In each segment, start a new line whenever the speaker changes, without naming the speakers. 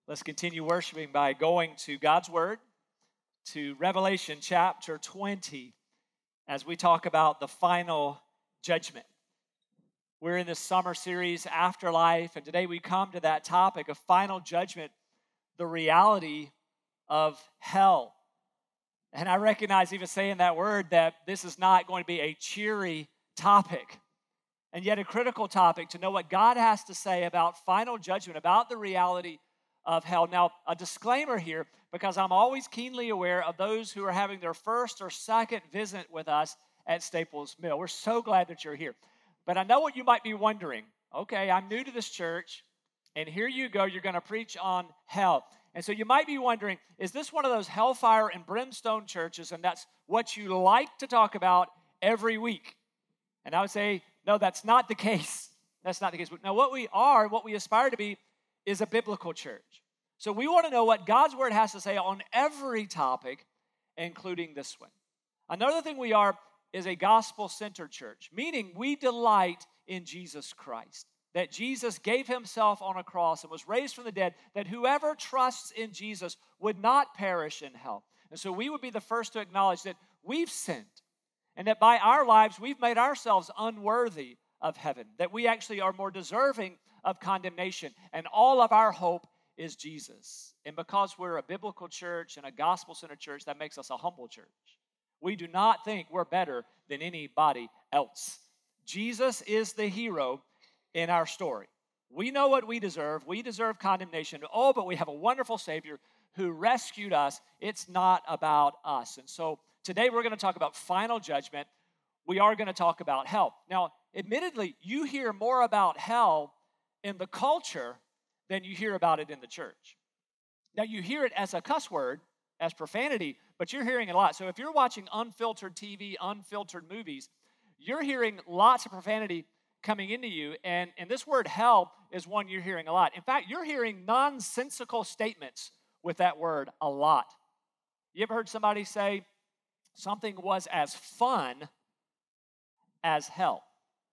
Let's continue worshiping by going to God's Word, to Revelation chapter 20, as we talk about the final judgment. We're in this summer series, Afterlife, and today we come to that topic of final judgment, the reality of hell. And I recognize, even saying that word, that this is not going to be a cheery topic, and yet a critical topic to know what God has to say about final judgment, about the reality of hell. Now, a disclaimer here, because I'm always keenly aware of those who are having their first or second visit with us at Staples Mill. We're so glad that you're here. But I know what you might be wondering. Okay, I'm new to this church, and here you go, you're going to preach on hell. And so you might be wondering, is this one of those hellfire and brimstone churches, and that's what you like to talk about every week? And I would say, no, that's not the case. That's not the case. Now, what we aspire to be, is a biblical church. So we want to know what God's Word has to say on every topic, including this one. Another thing we are is a gospel-centered church, meaning we delight in Jesus Christ, that Jesus gave himself on a cross and was raised from the dead, that whoever trusts in Jesus would not perish in hell. And so we would be the first to acknowledge that we've sinned, and that by our lives we've made ourselves unworthy of heaven, that we actually are more deserving of condemnation, and all of our hope is Jesus. And because we're a biblical church and a gospel-centered church, that makes us a humble church. We do not think we're better than anybody else. Jesus is the hero in our story. We know what we deserve. We deserve condemnation. Oh, but we have a wonderful Savior who rescued us. It's not about us. And so today we're going to talk about final judgment. We are going to talk about hell. Now, admittedly, you hear more about hell in the culture than you hear about it in the church. Now, you hear it as a cuss word, as profanity, but you're hearing it a lot. So if you're watching unfiltered TV, unfiltered movies, you're hearing lots of profanity coming into you, and this word hell is one you're hearing a lot. In fact, you're hearing nonsensical statements with that word a lot. You ever heard somebody say something was as fun as hell?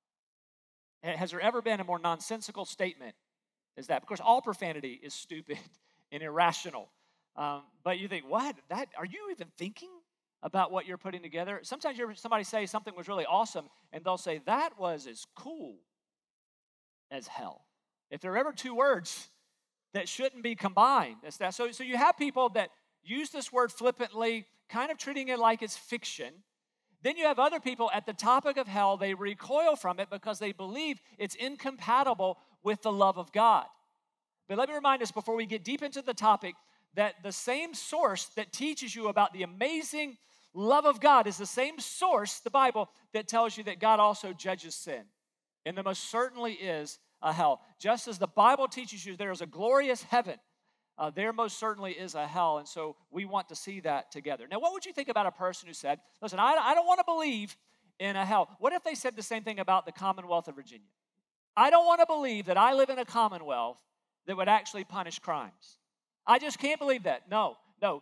Has there ever been a more nonsensical statement as that? Because all profanity is stupid and irrational. But you think, what? Are you even thinking about what you're putting together? Sometimes you hear somebody say something was really awesome, and they'll say, that was as cool as hell. If there are ever two words that shouldn't be combined, that's that. So you have people that use this word flippantly, kind of treating it like it's fiction. Then you have other people at the topic of hell, they recoil from it because they believe it's incompatible with the love of God. But let me remind us before we get deep into the topic that the same source that teaches you about the amazing love of God is the same source, the Bible, that tells you that God also judges sin. And there most certainly is a hell. Just as the Bible teaches you there is a glorious heaven, there most certainly is a hell, and so we want to see that together. Now, what would you think about a person who said, listen, I don't want to believe in a hell? What if they said the same thing about the Commonwealth of Virginia? I don't want to believe that I live in a Commonwealth that would actually punish crimes. I just can't believe that. No.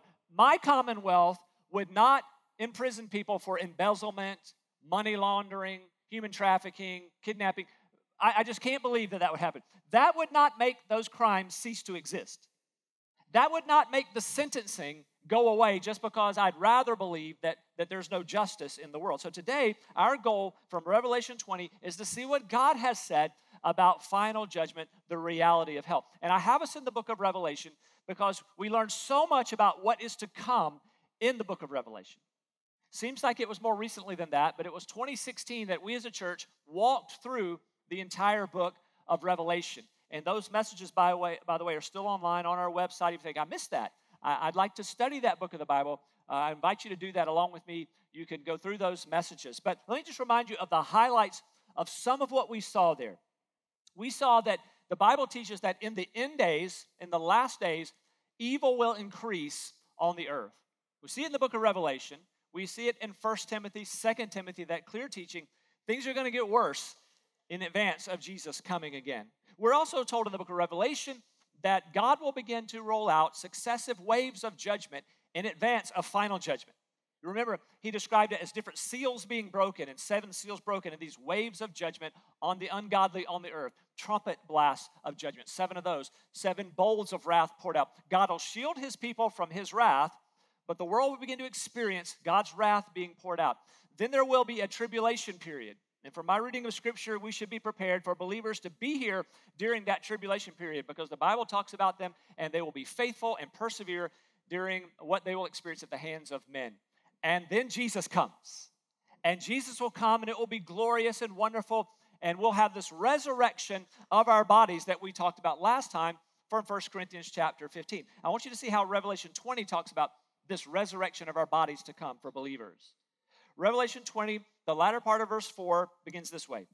My Commonwealth would not imprison people for embezzlement, money laundering, human trafficking, kidnapping. I just can't believe that would happen. That would not make those crimes cease to exist. That would not make the sentencing go away just because I'd rather believe that there's no justice in the world. So today, our goal from Revelation 20 is to see what God has said about final judgment, the reality of hell. And I have us in the book of Revelation because we learn so much about what is to come in the book of Revelation. Seems like it was more recently than that, but it was 2016 that we as a church walked through the entire book of Revelation. And those messages, by the way, are still online on our website. If you think, I missed that, I'd like to study that book of the Bible, I invite you to do that along with me. You can go through those messages. But let me just remind you of the highlights of some of what we saw there. We saw that the Bible teaches that in the end days, in the last days, evil will increase on the earth. We see it in the book of Revelation. We see it in 1 Timothy, 2 Timothy, that clear teaching. Things are going to get worse in advance of Jesus coming again. We're also told in the book of Revelation that God will begin to roll out successive waves of judgment in advance of final judgment. Remember, he described it as different seals being broken and 7 seals broken and these waves of judgment on the ungodly on the earth. Trumpet blasts of judgment, 7 of those. 7 bowls of wrath poured out. God will shield his people from his wrath, but the world will begin to experience God's wrath being poured out. Then there will be a tribulation period. And from my reading of Scripture, we should be prepared for believers to be here during that tribulation period because the Bible talks about them and they will be faithful and persevere during what they will experience at the hands of men. And then Jesus comes. And Jesus will come and it will be glorious and wonderful. And we'll have this resurrection of our bodies that we talked about last time from 1 Corinthians chapter 15. I want you to see how Revelation 20 talks about this resurrection of our bodies to come for believers. Revelation 20, the latter part of verse 4 begins this way.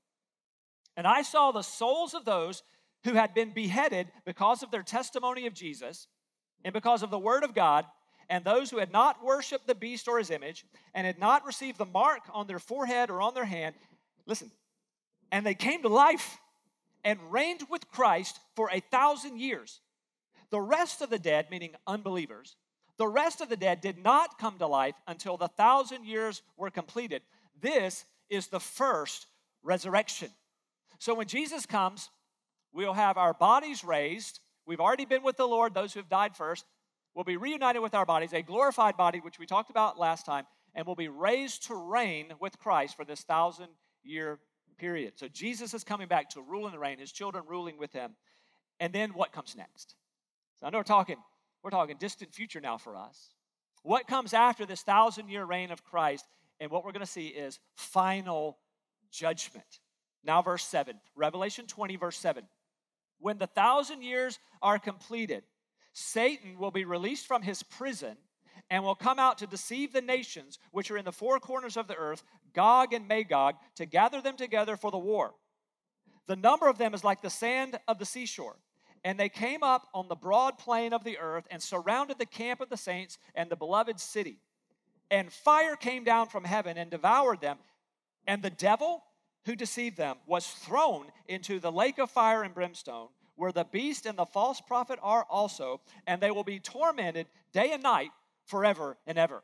And I saw the souls of those who had been beheaded because of their testimony of Jesus and because of the word of God, and those who had not worshiped the beast or his image and had not received the mark on their forehead or on their hand. Listen, and they came to life and reigned with Christ for 1,000 years. The rest of the dead, meaning unbelievers, the rest of the dead did not come to life until the 1,000 years were completed. This is the first resurrection. So when Jesus comes, we'll have our bodies raised. We've already been with the Lord, those who have died first. We'll be reunited with our bodies, a glorified body, which we talked about last time, and we'll be raised to reign with Christ for this 1,000-year period. So Jesus is coming back to rule and reign, his children ruling with him. And then what comes next? So I know we're talking distant future now for us. What comes after this 1,000-year reign of Christ? And what we're going to see is final judgment. Now verse 7, Revelation 20, verse 7. When the 1,000 years are completed, Satan will be released from his prison and will come out to deceive the nations which are in the 4 corners of the earth, Gog and Magog, to gather them together for the war. The number of them is like the sand of the seashore. And they came up on the broad plain of the earth and surrounded the camp of the saints and the beloved city. And fire came down from heaven and devoured them. And the devil who deceived them was thrown into the lake of fire and brimstone, where the beast and the false prophet are also, and they will be tormented day and night forever and ever.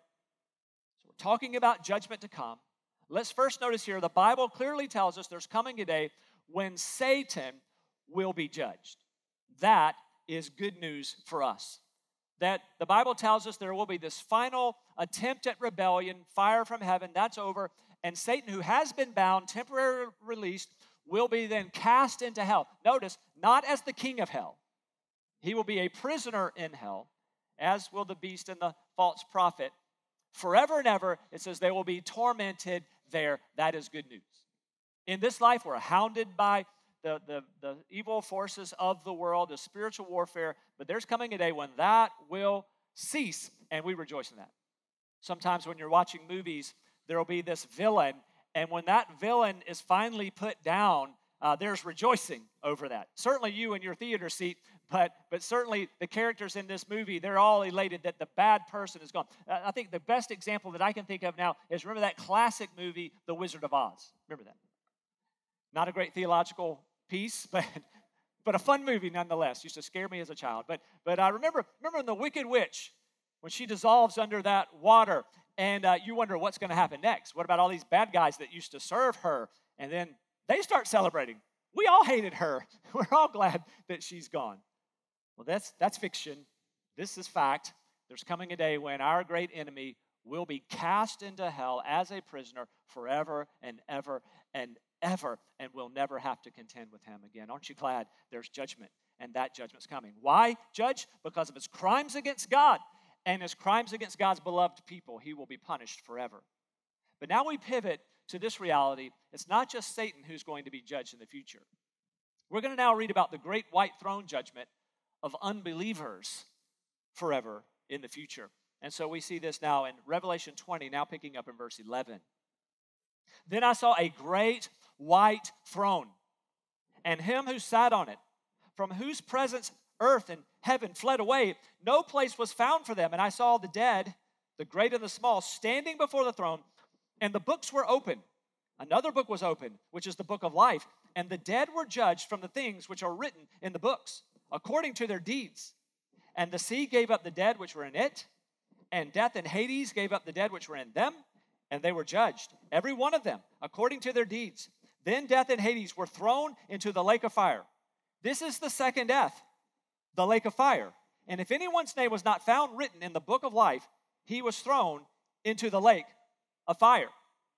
So we're talking about judgment to come. Let's first notice here, the Bible clearly tells us there's coming a day when Satan will be judged. That is good news for us. That the Bible tells us there will be this final attempt at rebellion, fire from heaven, that's over, and Satan, who has been bound, temporarily released, will be then cast into hell. Notice, not as the king of hell. He will be a prisoner in hell, as will the beast and the false prophet. Forever and ever, it says they will be tormented there. That is good news. In this life, we're hounded by the evil forces of the world, the spiritual warfare, but there's coming a day when that will cease, and we rejoice in that. Sometimes when you're watching movies, there will be this villain, and when that villain is finally put down, there's rejoicing over that. Certainly you in your theater seat, but certainly the characters in this movie, they're all elated that the bad person is gone. I think the best example that I can think of now is, remember that classic movie, The Wizard of Oz? Remember that? Not a great theological piece, but a fun movie nonetheless. Used to scare me as a child. But I remember in The Wicked Witch, when she dissolves under that water, and you wonder what's going to happen next. What about all these bad guys that used to serve her? And then they start celebrating. We all hated her. We're all glad that she's gone. Well, that's fiction. This is fact. There's coming a day when our great enemy will be cast into hell as a prisoner forever and ever and ever, and we'll never have to contend with him again. Aren't you glad there's judgment, and that judgment's coming? Why judge? Because of his crimes against God and his crimes against God's beloved people. He will be punished forever. But now we pivot to this reality. It's not just Satan who's going to be judged in the future. We're going to now read about the great white throne judgment of unbelievers forever in the future. And so we see this now in Revelation 20, now picking up in verse 11. Then I saw a great white throne, and him who sat on it, from whose presence earth and heaven fled away. No place was found for them. And I saw the dead, the great and the small, standing before the throne, and the books were open. Another book was open, which is the book of life. And the dead were judged from the things which are written in the books, according to their deeds. And the sea gave up the dead which were in it, And death and Hades gave up the dead which were in them, and they were judged, every one of them, according to their deeds. Then death and Hades were thrown into the lake of fire. This is the second death, the lake of fire. And if anyone's name was not found written in the book of life, he was thrown into the lake of fire.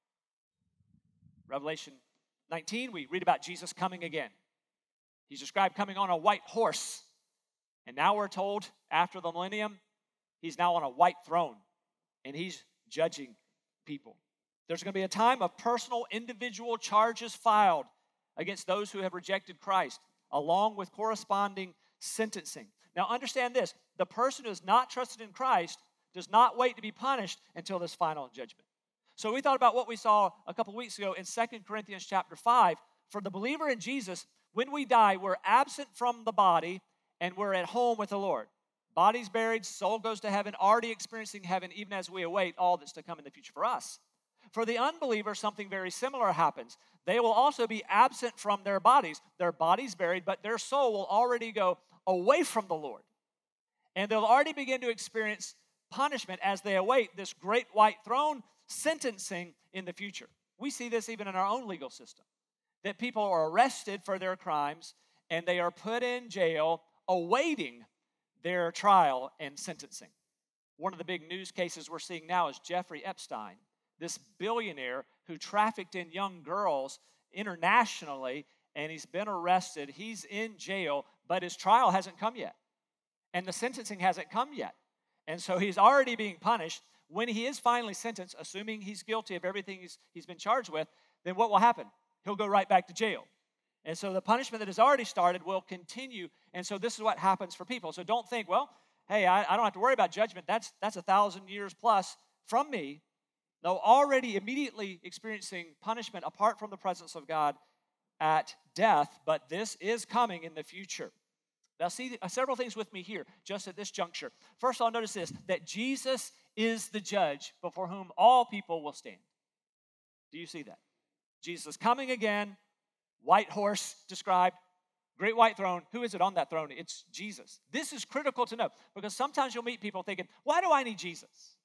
Revelation 19, we read about Jesus coming again. He's described coming on a white horse. And now we're told, after the millennium, he's now on a white throne, and he's judging people. There's going to be a time of personal, individual charges filed against those who have rejected Christ, along with corresponding sentencing. Now understand this, the person who has not trusted in Christ does not wait to be punished until this final judgment. So we thought about what we saw a couple weeks ago in 2 Corinthians chapter 5. For the believer in Jesus, when we die, we're absent from the body and we're at home with the Lord. Body's buried, soul goes to heaven, already experiencing heaven even as we await all that's to come in the future for us. For the unbeliever, something very similar happens. They will also be absent from their bodies buried, but their soul will already go away from the Lord. And they'll already begin to experience punishment as they await this great white throne sentencing in the future. We see this even in our own legal system, that people are arrested for their crimes and they are put in jail awaiting their trial and sentencing. One of the big news cases we're seeing now is Jeffrey Epstein, this billionaire who trafficked in young girls internationally, and he's been arrested. He's in jail, but his trial hasn't come yet, and the sentencing hasn't come yet. And so he's already being punished. When he is finally sentenced, assuming he's guilty of everything he's been charged with, then what will happen? He'll go right back to jail. And so the punishment that has already started will continue. And so this is what happens for people. So don't think, well, hey, I don't have to worry about judgment. That's 1,000 years plus from me. No, already immediately experiencing punishment apart from the presence of God at death, but this is coming in the future. Now see several things with me here, just at this juncture. First of all, notice this, that Jesus is the judge before whom all people will stand. Do you see that? Jesus is coming again, white horse described, great white throne. Who is it on that throne? It's Jesus. This is critical to know, because sometimes you'll meet people thinking, why do I need Jesus?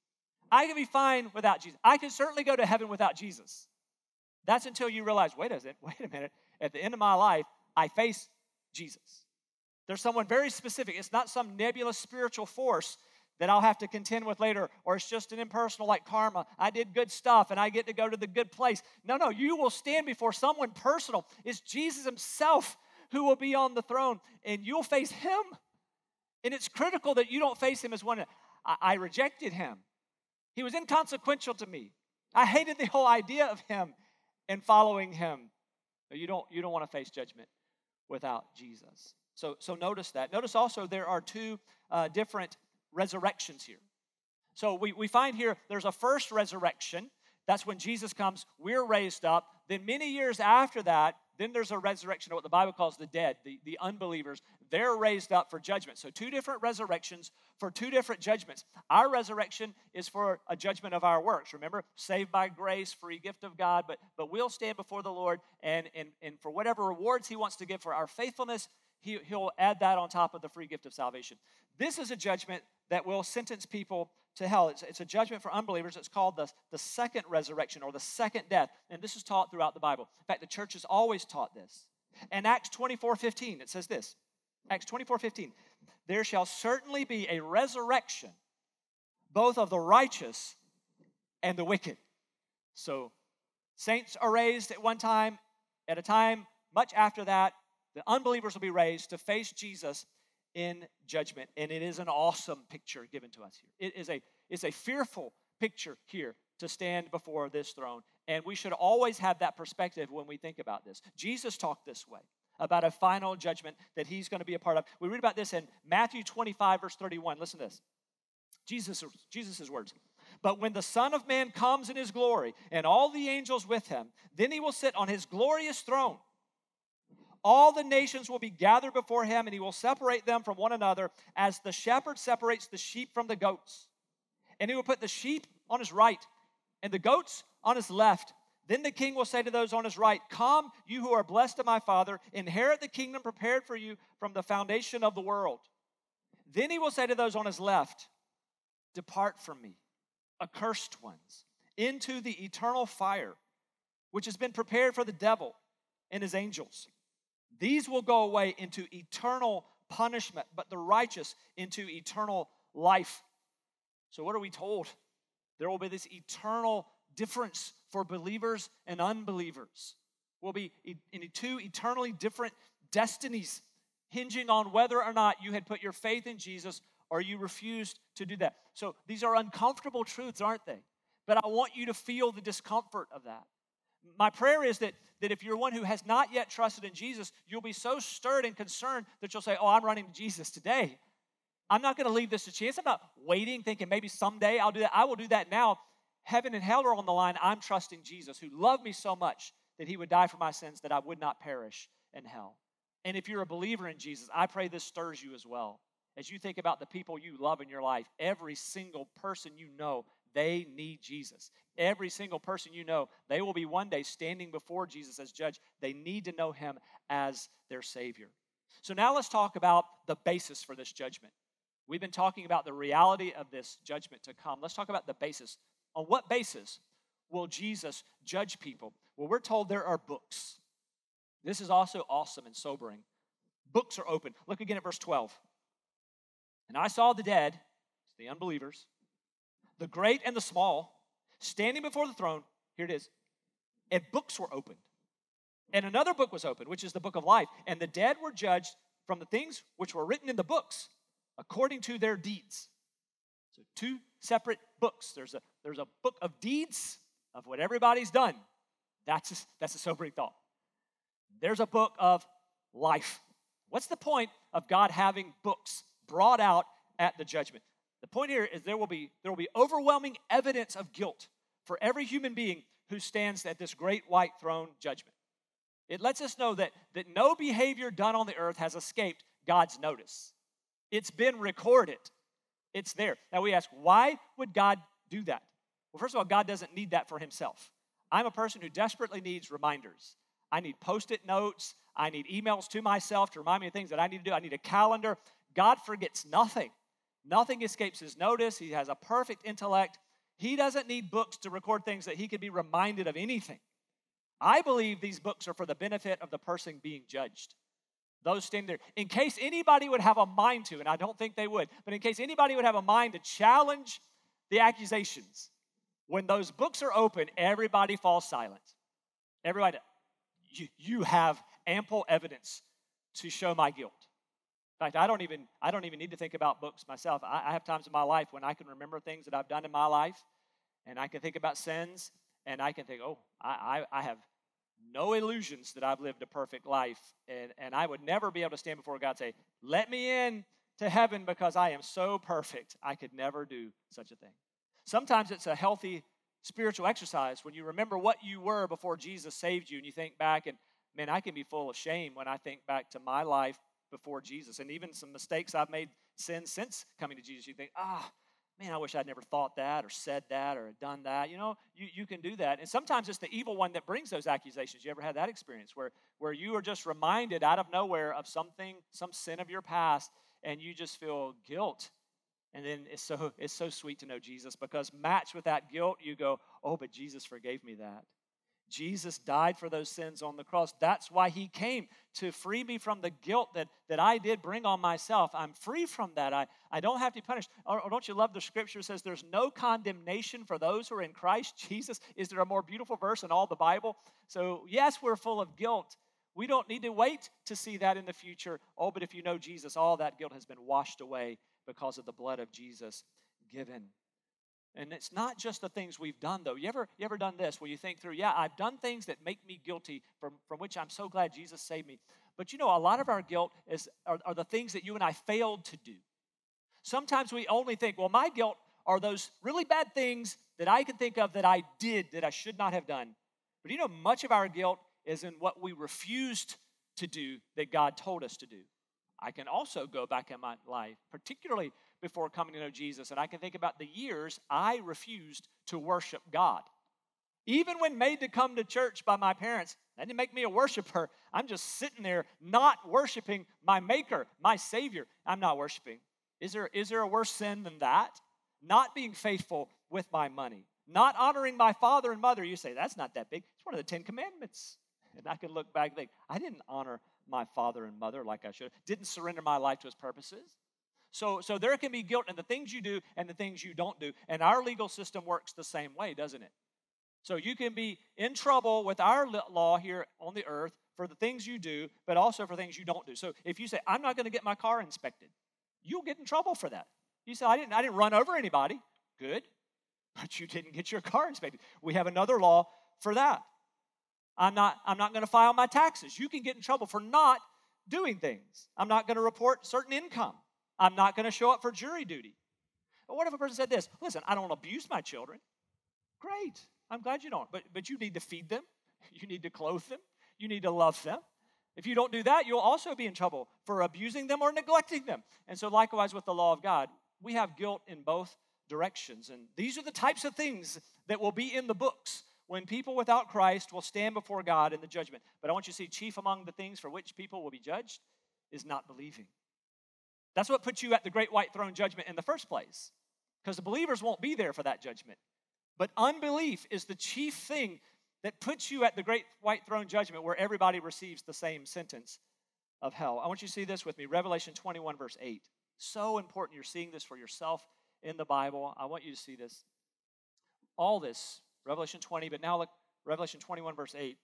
I can be fine without Jesus. I can certainly go to heaven without Jesus. That's until you realize, wait a minute, at the end of my life, I face Jesus. There's someone very specific. It's not some nebulous spiritual force that I'll have to contend with later, or it's just an impersonal like karma. I did good stuff and I get to go to the good place. No, you will stand before someone personal. It's Jesus himself who will be on the throne, and you'll face him. And it's critical that you don't face him as one, I rejected him. He was inconsequential to me. I hated the whole idea of him and following him. You don't want to face judgment without Jesus. So notice that. Notice also there are two different resurrections here. So we find here there's a first resurrection. That's when Jesus comes, we're raised up. Then many years after that, then there's a resurrection of what the Bible calls the dead, the unbelievers. They're raised up for judgment. So two different resurrections for two different judgments. Our resurrection is for a judgment of our works. Remember, saved by grace, free gift of God, but we'll stand before the Lord, and for whatever rewards he wants to give for our faithfulness, he'll add that on top of the free gift of salvation. This is a judgment that will sentence people to hell. It's a judgment for unbelievers. It's called the second resurrection, or the second death. And this is taught throughout the Bible. In fact, the church has always taught this. In Acts 24:15, it says this. Acts 24:15, there shall certainly be a resurrection, both of the righteous and the wicked. So saints are raised at one time. At a time much after that, the unbelievers will be raised to face Jesus in judgment. And it is an awesome picture given to us here. It's a fearful picture here to stand before this throne. And we should always have that perspective when we think about this. Jesus talked this way about a final judgment that he's going to be a part of. We read about this in Matthew 25, verse 31. Listen to this. Jesus' words. But when the Son of Man comes in his glory and all the angels with him, then he will sit on his glorious throne. All the nations will be gathered before him, and he will separate them from one another as the shepherd separates the sheep from the goats. And he will put the sheep on his right and the goats on his left. Then the king will say to those on his right, come, you who are blessed of my Father, inherit the kingdom prepared for you from the foundation of the world. Then he will say to those on his left, depart from me, accursed ones, into the eternal fire, which has been prepared for the devil and his angels. These will go away into eternal punishment, but the righteous into eternal life. So what are we told? There will be this eternal difference for believers and unbelievers. We'll be in two eternally different destinies, hinging on whether or not you had put your faith in Jesus or you refused to do that. So these are uncomfortable truths, aren't they? But I want you to feel the discomfort of that. My prayer is that if you're one who has not yet trusted in Jesus, you'll be so stirred and concerned that you'll say, oh, I'm running to Jesus today. I'm not going to leave this to chance. I'm not waiting, thinking maybe someday I'll do that. I will do that now. Heaven and hell are on the line. I'm trusting Jesus, who loved me so much that he would die for my sins, that I would not perish in hell. And if you're a believer in Jesus, I pray this stirs you as well. As you think about the people you love in your life, every single person you know, they need Jesus. Every single person you know, they will be one day standing before Jesus as judge. They need to know him as their Savior. So now let's talk about the basis for this judgment. We've been talking about the reality of this judgment to come. Let's talk about the basis. On what basis will Jesus judge people? Well, we're told there are books. This is also awesome and sobering. Books are open. Look again at verse 12. And I saw the dead, the unbelievers, the great and the small, standing before the throne. Here it is. And books were opened. And another book was opened, which is the book of life. And the dead were judged from the things which were written in the books according to their deeds. So two separate books. There's a book of deeds of what everybody's done. That's a sobering thought. There's a book of life. What's the point of God having books brought out at the judgment? The point here is there will be overwhelming evidence of guilt for every human being who stands at this great white throne judgment. It lets us know that no behavior done on the earth has escaped God's notice. It's been recorded. It's there. Now we ask, why would God do that? Well, first of all, God doesn't need that for himself. I'm a person who desperately needs reminders. I need Post-it notes. I need emails to myself to remind me of things that I need to do. I need a calendar. God forgets nothing. Nothing escapes his notice. He has a perfect intellect. He doesn't need books to record things that he could be reminded of anything. I believe these books are for the benefit of the person being judged. Those standing there. In case anybody would have a mind to, and I don't think they would, but in case anybody would have a mind to challenge the accusations, when those books are open, everybody falls silent. Everybody, you have ample evidence to show my guilt. In fact, I don't even need to think about books myself. I have times in my life when I can remember things that I've done in my life, and I can think about sins, and I can think, oh, I have no illusions that I've lived a perfect life, and I would never be able to stand before God and say, let me in to heaven because I am so perfect. I could never do such a thing. Sometimes it's a healthy spiritual exercise when you remember what you were before Jesus saved you, and you think back, and man, I can be full of shame when I think back to my life before Jesus, and even some mistakes I've made, sins since coming to Jesus. You think, man, I wish I'd never thought that or said that or done that. You know, you can do that. And sometimes it's the evil one that brings those accusations. You ever had that experience where you are just reminded out of nowhere of something, some sin of your past, and you just feel guilt? And then it's so sweet to know Jesus, because matched with that guilt, you go, oh, but Jesus forgave me that. Jesus died for those sins on the cross. That's why he came, to free me from the guilt that I did bring on myself. I'm free from that. I don't have to be punished. Or don't you love the scripture says there's no condemnation for those who are in Christ Jesus? Is there a more beautiful verse in all the Bible? So yes, we're full of guilt. We don't need to wait to see that in the future. Oh, but if you know Jesus, all that guilt has been washed away because of the blood of Jesus given. And it's not just the things we've done, though. You ever done this where you think through, yeah, I've done things that make me guilty from which I'm so glad Jesus saved me. But you know, a lot of our guilt are the things that you and I failed to do. Sometimes we only think, well, my guilt are those really bad things that I can think of that I did that I should not have done. But you know, much of our guilt is in what we refused to do that God told us to do. I can also go back in my life, particularly before coming to know Jesus, and I can think about the years I refused to worship God. Even when made to come to church by my parents, that didn't make me a worshiper. I'm just sitting there not worshiping my Maker, my Savior. I'm not worshiping. Is there a worse sin than that? not being faithful with my money, not honoring my father and mother. You say, that's not that big. It's one of the 10 Commandments. And I can look back and think, I didn't honor my father and mother like I should. Didn't surrender my life to his purposes. So there can be guilt in the things you do and the things you don't do. And our legal system works the same way, doesn't it? So you can be in trouble with our law here on the earth for the things you do, but also for things you don't do. So if you say, I'm not going to get my car inspected, you'll get in trouble for that. You say, I didn't run over anybody. Good. But you didn't get your car inspected. We have another law for that. I'm not going to file my taxes. You can get in trouble for not doing things. I'm not going to report certain income. I'm not going to show up for jury duty. But what if a person said this? Listen, I don't abuse my children. Great. I'm glad you don't. But you need to feed them. You need to clothe them. You need to love them. If you don't do that, you'll also be in trouble for abusing them or neglecting them. And so likewise with the law of God, we have guilt in both directions. And these are the types of things that will be in the books when people without Christ will stand before God in the judgment. But I want you to see, chief among the things for which people will be judged is not believing. That's what puts you at the great white throne judgment in the first place, because the believers won't be there for that judgment. But unbelief is the chief thing that puts you at the great white throne judgment where everybody receives the same sentence of hell. I want you to see this with me, Revelation 21, verse 8. So important. You're seeing this for yourself in the Bible. I want you to see this. All this, Revelation 20, but now look, Revelation 21, verse 8.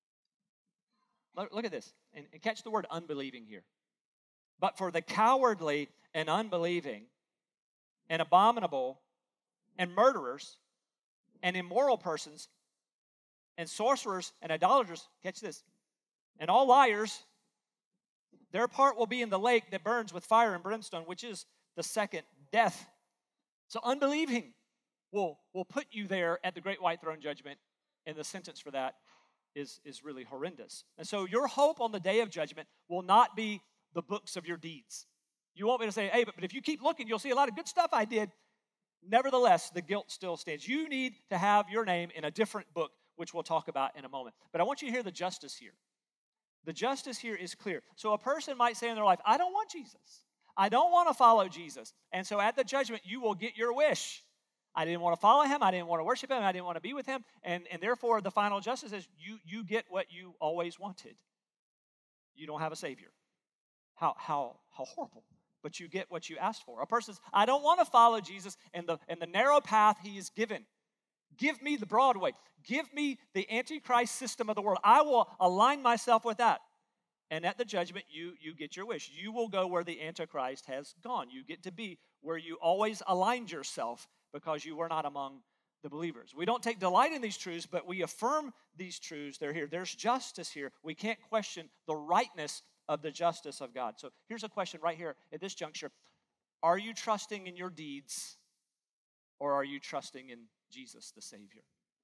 Look at this, and catch the word unbelieving here. But for the cowardly and unbelieving and abominable and murderers and immoral persons and sorcerers and idolaters, catch this, and all liars, their part will be in the lake that burns with fire and brimstone, which is the second death. So unbelieving will put you there at the great white throne judgment, and the sentence for that is really horrendous. And so your hope on the day of judgment will not be the books of your deeds. You won't be able to say, hey, but if you keep looking, you'll see a lot of good stuff I did. Nevertheless, the guilt still stands. You need to have your name in a different book, which we'll talk about in a moment. But I want you to hear the justice here. The justice here is clear. So a person might say in their life, I don't want Jesus. I don't want to follow Jesus. And so at the judgment, you will get your wish. I didn't want to follow him. I didn't want to worship him. I didn't want to be with him. And therefore, the final justice is you get what you always wanted. You don't have a Savior. How horrible. But you get what you asked for. A person says, I don't want to follow Jesus in the narrow path he is given. Give me the broad way. Give me the Antichrist system of the world. I will align myself with that. And at the judgment, you get your wish. You will go where the Antichrist has gone. You get to be where you always aligned yourself because you were not among the believers. We don't take delight in these truths, but we affirm these truths. They're here. There's justice here. We can't question the rightness of the justice of God. So here's a question right here at this juncture. Are you trusting in your deeds, or are you trusting in Jesus, the Savior?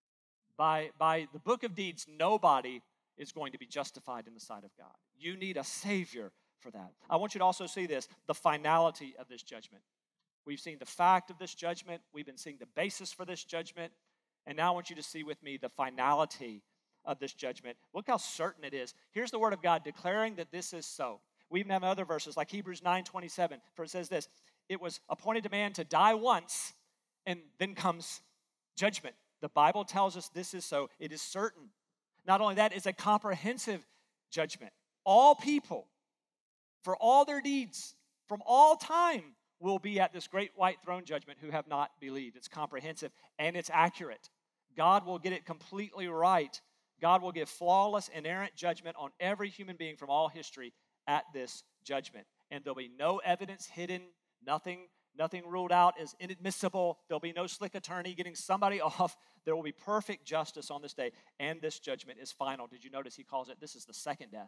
By the book of deeds, nobody is going to be justified in the sight of God. You need a Savior for that. I want you to also see this, the finality of this judgment. We've seen the fact of this judgment. We've been seeing the basis for this judgment. And now I want you to see with me the finality of this judgment. Look how certain it is. Here's the word of God declaring that this is so. We even have other verses like Hebrews 9:27, for it says this, it was appointed to man to die once, and then comes judgment. The Bible tells us this is so. It is certain. Not only that, it's a comprehensive judgment. All people, for all their deeds, from all time, will be at this great white throne judgment who have not believed. It's comprehensive and it's accurate. God will get it completely right. God will give flawless, inerrant judgment on every human being from all history at this judgment. And there'll be no evidence hidden, nothing ruled out as inadmissible. There'll be no slick attorney getting somebody off. There will be perfect justice on this day, and this judgment is final. Did you notice he calls it, this is the second death.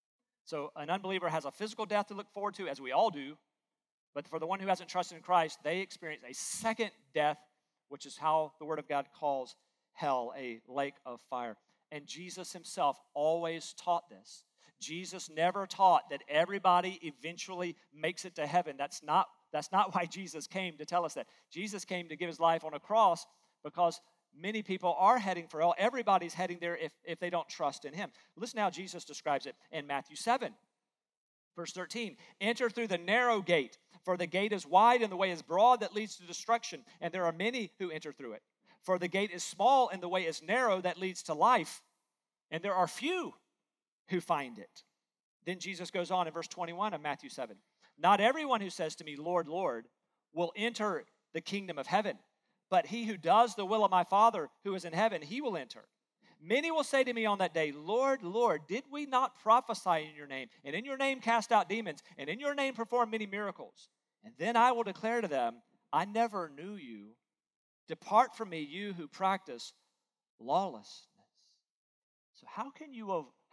So an unbeliever has a physical death to look forward to, as we all do. But for the one who hasn't trusted in Christ, they experience a second death, which is how the Word of God calls hell, a lake of fire. And Jesus himself always taught this. Jesus never taught that everybody eventually makes it to heaven. That's not why Jesus came to tell us that. Jesus came to give his life on a cross because many people are heading for hell. Everybody's heading there if they don't trust in him. Listen how Jesus describes it in Matthew 7. Verse 13, enter through the narrow gate, for the gate is wide and the way is broad that leads to destruction, and there are many who enter through it. For the gate is small and the way is narrow that leads to life, and there are few who find it. Then Jesus goes on in verse 21 of Matthew 7. Not everyone who says to me, Lord, Lord, will enter the kingdom of heaven, but he who does the will of my Father who is in heaven, he will enter. Many will say to me on that day, Lord, Lord, did we not prophesy in your name, and in your name cast out demons, and in your name perform many miracles? And then I will declare to them, I never knew you. Depart from me, you who practice lawlessness. So how can you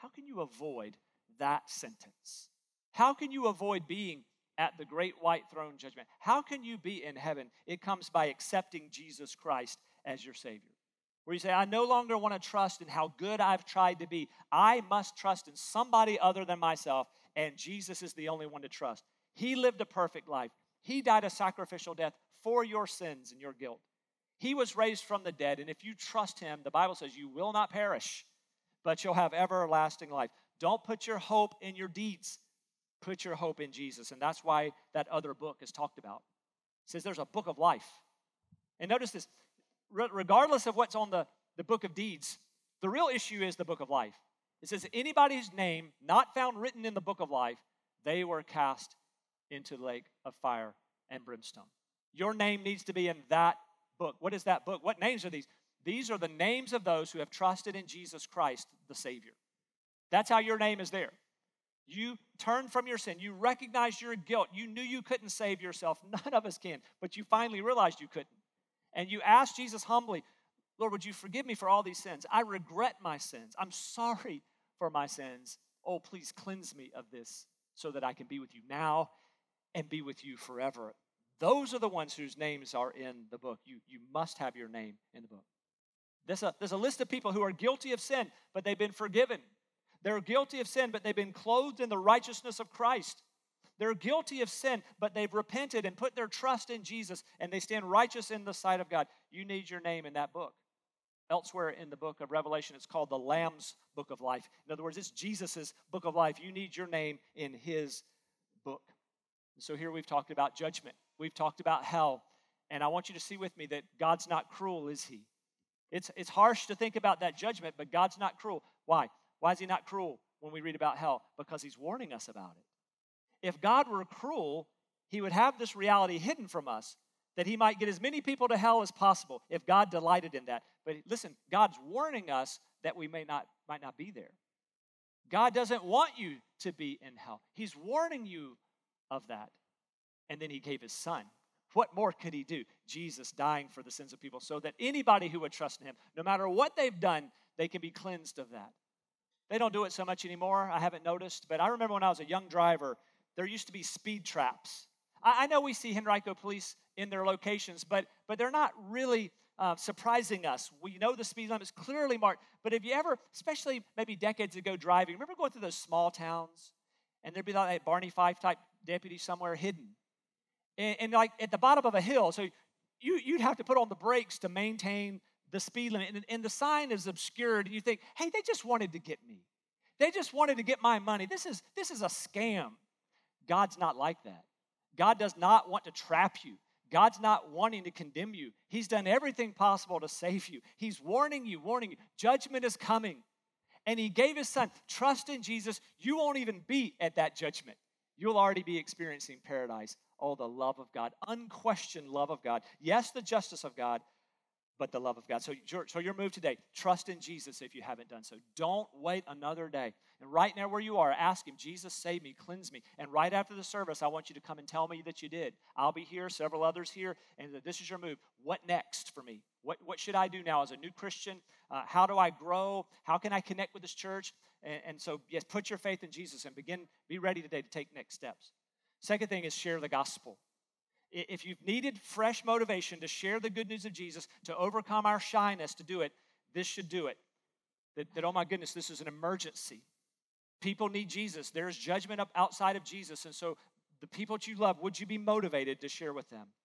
avoid that sentence? How can you avoid being at the great white throne judgment? How can you be in heaven? It comes by accepting Jesus Christ as your Savior. Where you say, I no longer want to trust in how good I've tried to be. I must trust in somebody other than myself, and Jesus is the only one to trust. He lived a perfect life. He died a sacrificial death for your sins and your guilt. He was raised from the dead, and if you trust him, the Bible says you will not perish, but you'll have everlasting life. Don't put your hope in your deeds. Put your hope in Jesus, and that's why that other book is talked about. It says there's a book of life. And notice this, regardless of what's on the book of deeds, the real issue is the book of life. It says anybody's name not found written in the book of life, they were cast into the lake of fire and brimstone. Your name needs to be in that book. What is that book? What names are these? These are the names of those who have trusted in Jesus Christ, the Savior. That's how your name is there. You turned from your sin. You recognized your guilt. You knew you couldn't save yourself. None of us can, but you finally realized you couldn't. And you asked Jesus humbly, Lord, would you forgive me for all these sins? I regret my sins. I'm sorry for my sins. Oh, please cleanse me of this so that I can be with you now and be with you forever. Those are the ones whose names are in the book. You must have your name in the book. There's a list of people who are guilty of sin, but they've been forgiven. They're guilty of sin, but they've been clothed in the righteousness of Christ. They're guilty of sin, but they've repented and put their trust in Jesus, and they stand righteous in the sight of God. You need your name in that book. Elsewhere in the book of Revelation, it's called the Lamb's Book of Life. In other words, it's Jesus' book of life. You need your name in his book. So here we've talked about judgment. We've talked about hell. And I want you to see with me that God's not cruel, is he? It's harsh to think about that judgment, but God's not cruel. Why? Why is he not cruel when we read about hell? Because he's warning us about it. If God were cruel, he would have this reality hidden from us, that he might get as many people to hell as possible if God delighted in that. But listen, God's warning us that we might not be there. God doesn't want you to be in hell. He's warning you of that. And then he gave his son. What more could he do? Jesus dying for the sins of people so that anybody who would trust in him, no matter what they've done, they can be cleansed of that. They don't do it so much anymore, I haven't noticed, but I remember when I was a young driver, there used to be speed traps. I know we see Henrico police in their locations, but they're not really surprising us. We know the speed limit is clearly marked, but have you ever, especially maybe decades ago driving, remember going through those small towns, and there'd be like that Barney Fife type deputy somewhere hidden, and like at the bottom of a hill, so you'd have to put on the brakes to maintain the speed limit, and the sign is obscured, and you think, hey, they just wanted to get me. They just wanted to get my money. This is a scam. God's not like that. God does not want to trap you. God's not wanting to condemn you. He's done everything possible to save you. He's warning you. Judgment is coming. And he gave his son. Trust in Jesus. You won't even be at that judgment. You'll already be experiencing paradise. Oh, the love of God, unquestioned love of God. Yes, the justice of God, but the love of God. So your move today, trust in Jesus if you haven't done so. Don't wait another day. And right now where you are, ask him, Jesus, save me, cleanse me. And right after the service, I want you to come and tell me that you did. I'll be here, several others here, and this is your move. What next for me? What should I do now as a new Christian? How do I grow? How can I connect with this church? And so, yes, put your faith in Jesus and be ready today to take next steps. Second thing is share the gospel. If you've needed fresh motivation to share the good news of Jesus, to overcome our shyness to do it, this should do it. That oh my goodness, this is an emergency. People need Jesus. There's judgment up outside of Jesus. And so the people that you love, would you be motivated to share with them?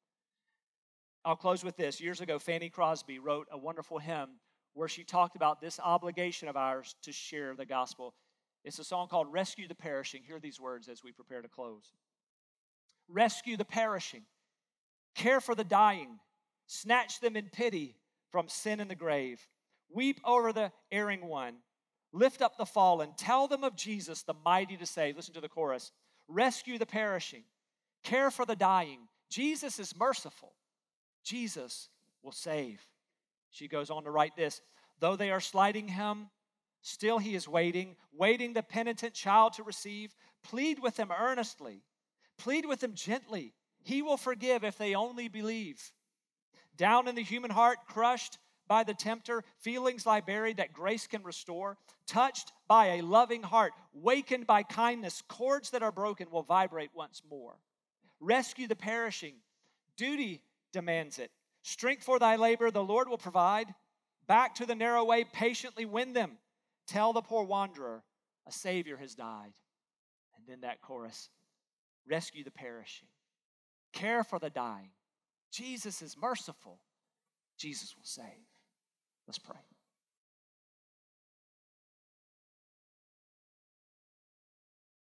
I'll close with this. Years ago, Fanny Crosby wrote a wonderful hymn where she talked about this obligation of ours to share the gospel. It's a song called Rescue the Perishing. Hear these words as we prepare to close. Rescue the perishing. Care for the dying. Snatch them in pity from sin and the grave. Weep over the erring one. Lift up the fallen. Tell them of Jesus, the mighty to save. Listen to the chorus. Rescue the perishing. Care for the dying. Jesus is merciful. Jesus will save. She goes on to write this. Though they are slighting him, still he is waiting the penitent child to receive. Plead with him earnestly. Plead with him gently. He will forgive if they only believe. Down in the human heart, crushed by the tempter, feelings lie buried that grace can restore. Touched by a loving heart, wakened by kindness, chords that are broken will vibrate once more. Rescue the perishing. Duty demands it. Strength for thy labor, the Lord will provide. Back to the narrow way, patiently win them. Tell the poor wanderer, a Savior has died. And then that chorus, rescue the perishing. Care for the dying. Jesus is merciful. Jesus will save. Let's pray.